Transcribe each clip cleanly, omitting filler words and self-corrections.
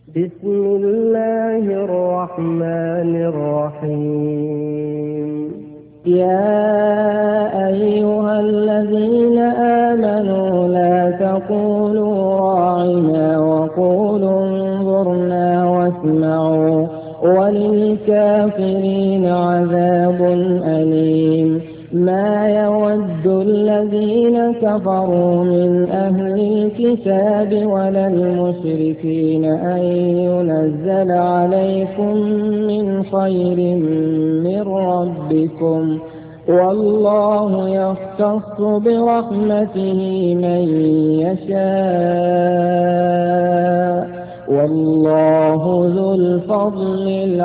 بسم الله الرحمن الرحيم. يا أيها الذين آمنوا لا تقولوا راعنا وقولوا انظرنا واسمعوا وللكافرين عذاب أليم. ما يود الذين كفروا من أهل الكتاب ولا المشركين أن ينزل عليكم من خير من ربكم، والله يختص برحمته من يشاء، والله ذو الفضل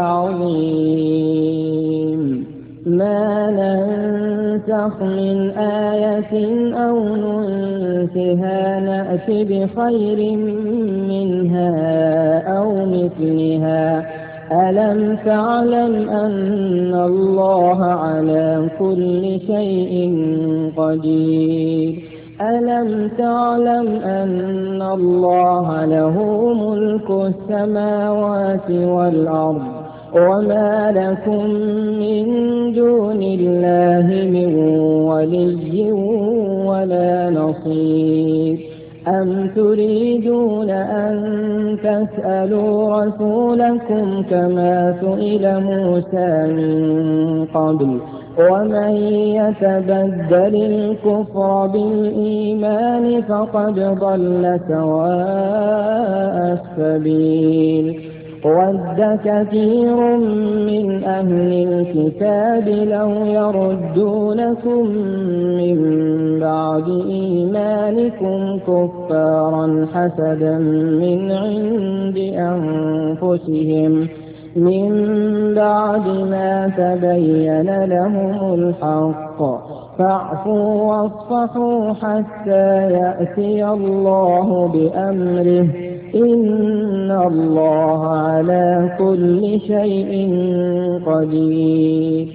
العظيم. ما ننسخ من آية أو ننسها نأت بخير منها أو مثلها. ألم تعلم أن الله على كل شيء قدير؟ ألم تعلم أن الله له ملك السماوات والأرض وما لكم من دون الله من ولي ولا نصير؟ أم تريدون أن تسألوا رسولكم كما سئل موسى من قبل؟ ومن يتبدل الكفر بالإيمان فقد ضل سواء السبيل. ود كثير من أهل الكتاب لو يردونكم من بعد إيمانكم كفارا حسدا من عند أنفسهم من بعد ما تبين لهم الحق، فاعفوا واصفحوا حتى يأتي الله بأمره، إن الله على كل شيء قدير.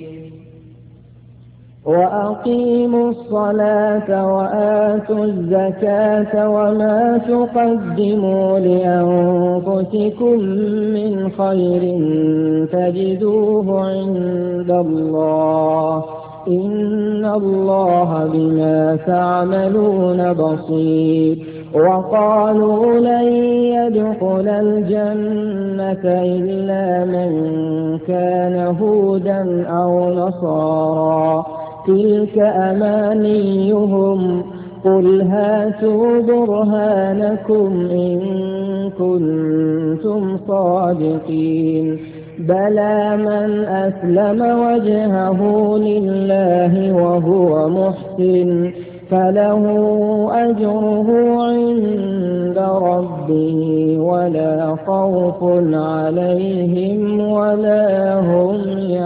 وأقيموا الصلاة وآتوا الزكاة وما تقدموا لأنفسكم من خير تجدوه عند الله، إن الله بما تعملون بصير. وقالوا لن يدخل الجنة إلا من كان هودا أو نصارى، تلك أمانيهم، قل هاتوا برهانكم إن كنتم صادقين. بلى من أسلم وجهه لله وهو محسن فله أجره عند ربه ولا خوف عليهم ولا هم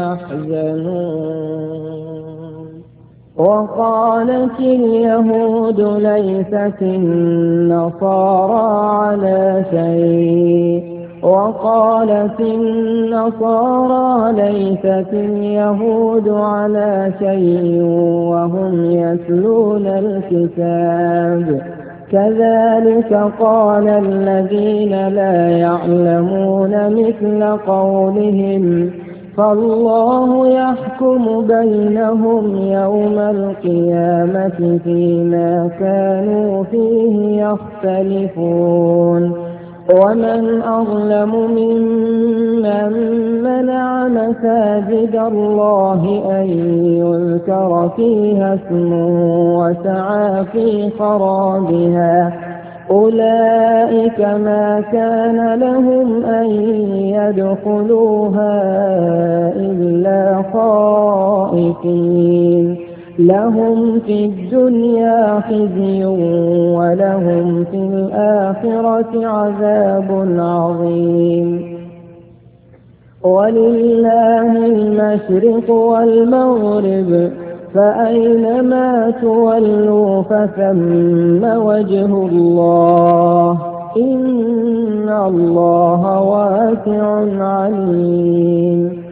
يحزنون. وقالت اليهود ليست النصارى على شيء، وقالت النصارى ليست اليهود على شيء وهم يتلون الكتاب، كذلك قال الذين لا يعلمون مثل قولهم، فالله يحكم بينهم يوم القيامة فيما كانوا فيه يختلفون. ومن أظلم ممن منع مساجد الله أن يذكر فيها اسمه وسعى في خرابها، أولئك ما كان لهم أن يدخلوها إلا خائفين، لهم في الدنيا خزي ولهم في الآخرة عذاب عظيم. ولله المشرق والمغرب، فأينما تولوا فثم وجه الله، إن الله واسع عليم.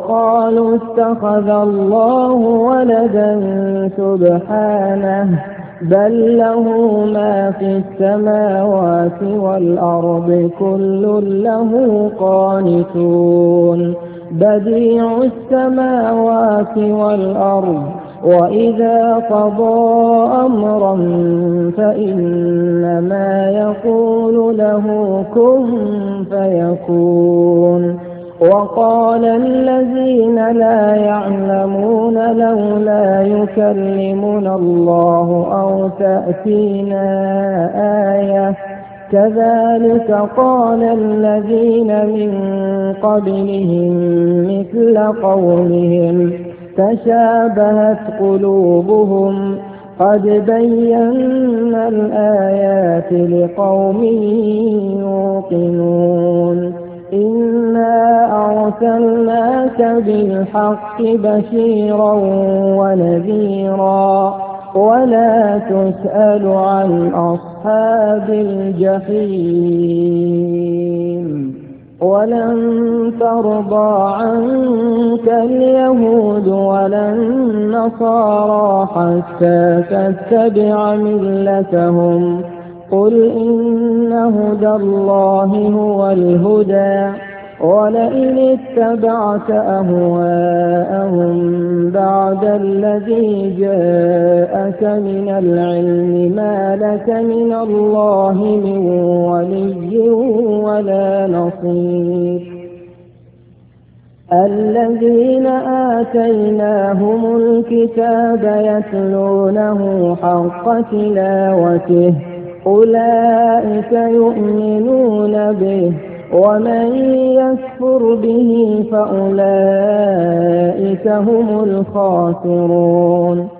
وقالوا اتخذ الله ولدا سبحانه بل له ما في السماوات والأرض كل له قانتون بديع السماوات والأرض وإذا قضى أمرا فإنما يقول له كن فيكون وقال الذين لا يعلمون لولا يكلمنا الله أو تأتينا آية كذلك قال الذين من قبلهم مثل قولهم تشابهت قلوبهم قد بينا الآيات لقوم يوقنون إنا أرسلناك بالحق بشيرا ونذيرا ولا تسأل عن أصحاب الجحيم ولن ترضى عنك اليهود ولا النصارى حتى تتبع ملتهم قل إن هدى الله هو الهدى ولئن اتبعت أهواءهم بعد الذي جاءك من العلم ما لك من الله من ولي ولا نصير الذين آتيناهم الكتاب يتلونه حق تلاوته أولئك يؤمنون به ومن يكفر به فأولئك هم الخاسرون